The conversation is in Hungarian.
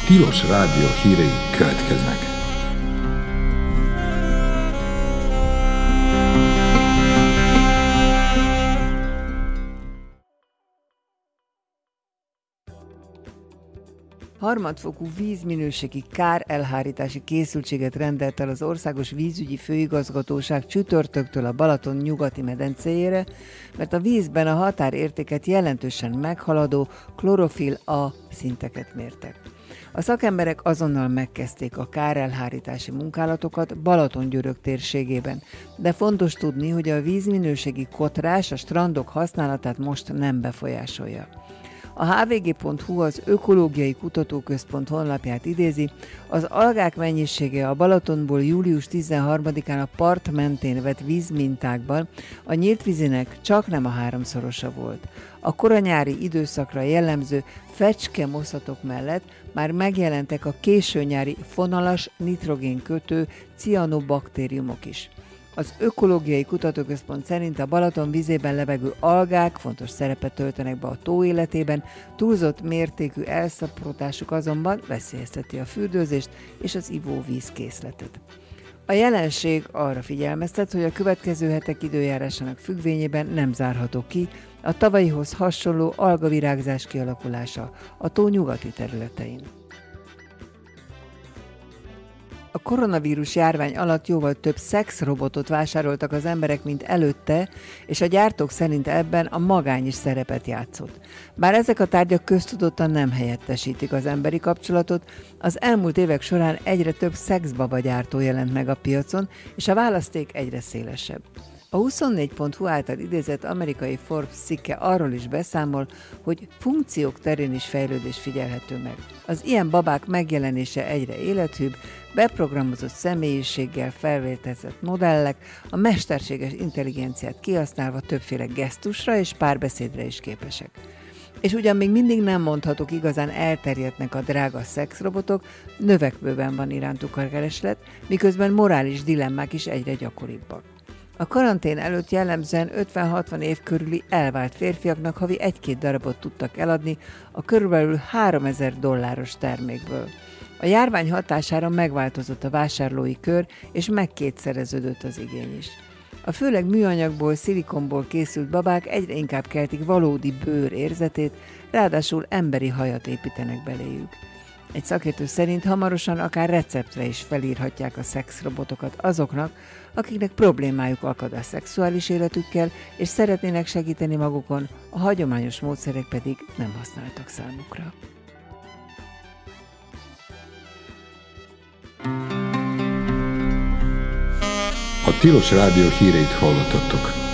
Tilos Rádió hírei következnek. Harmadfokú vízminőségi kárelhárítási készültséget rendelt el az Országos Vízügyi Főigazgatóság csütörtöktől a Balaton nyugati medencéjére, mert a vízben a határértéket jelentősen meghaladó klorofil-A szinteket mértek. A szakemberek azonnal megkezdték a kárelhárítási munkálatokat Balatongyörök térségében, de fontos tudni, hogy a vízminőségi kotrás a strandok használatát most nem befolyásolja. A hvg.hu az Ökológiai Kutatóközpont honlapját idézi, az algák mennyisége a Balatonból július 13-án a part mentén vett vízmintákban a nyílt vízinek csaknem a 3-szorosa volt. A koranyári időszakra jellemző fecskemoszatok mellett már megjelentek a későnyári fonalas nitrogénkötő cianobaktériumok is. Az Ökológiai Kutatóközpont szerint a Balaton vízében lebegő algák fontos szerepet töltenek be a tó életében, túlzott mértékű elszaporodásuk azonban veszélyezteti a fürdőzést és az ivóvízkészletet. A jelenség arra figyelmeztet, hogy a következő hetek időjárásának függvényében nem zárható ki a tavalyihoz hasonló algavirágzás kialakulása a tó nyugati területein. A koronavírus járvány alatt jóval több szexrobotot vásároltak az emberek, mint előtte, és a gyártók szerint ebben a magány is szerepet játszott. Bár ezek a tárgyak köztudottan nem helyettesítik az emberi kapcsolatot, az elmúlt évek során egyre több szexbaba gyártó jelent meg a piacon, és a választék egyre szélesebb. A 24.hu által idézett amerikai Forbes cikke arról is beszámol, hogy funkciók terén is fejlődés figyelhető meg. Az ilyen babák megjelenése egyre élethűbb, beprogramozott személyiséggel felvértezett modellek, a mesterséges intelligenciát kihasználva többféle gesztusra és párbeszédre is képesek. És ugyan még mindig nem mondhatók igazán elterjedtnek a drága szexrobotok, növekvőben van irántuk a kereslet, miközben morális dilemmák is egyre gyakoribbak. A karantén előtt jellemzően 50-60 év körüli elvált férfiaknak havi 1-2 darabot tudtak eladni a körülbelül $3000 termékből. A járvány hatására megváltozott a vásárlói kör, és megkétszereződött az igény is. A főleg műanyagból, szilikonból készült babák egyre inkább keltik valódi bőr érzetét, ráadásul emberi hajat építenek beléjük. Egy szakértő szerint hamarosan akár receptre is felírhatják a szexrobotokat azoknak, akiknek problémájuk akad a szexuális életükkel, és szeretnének segíteni magukon, a hagyományos módszerek pedig nem használtak számukra. A Tilos Rádió híreit hallottattok.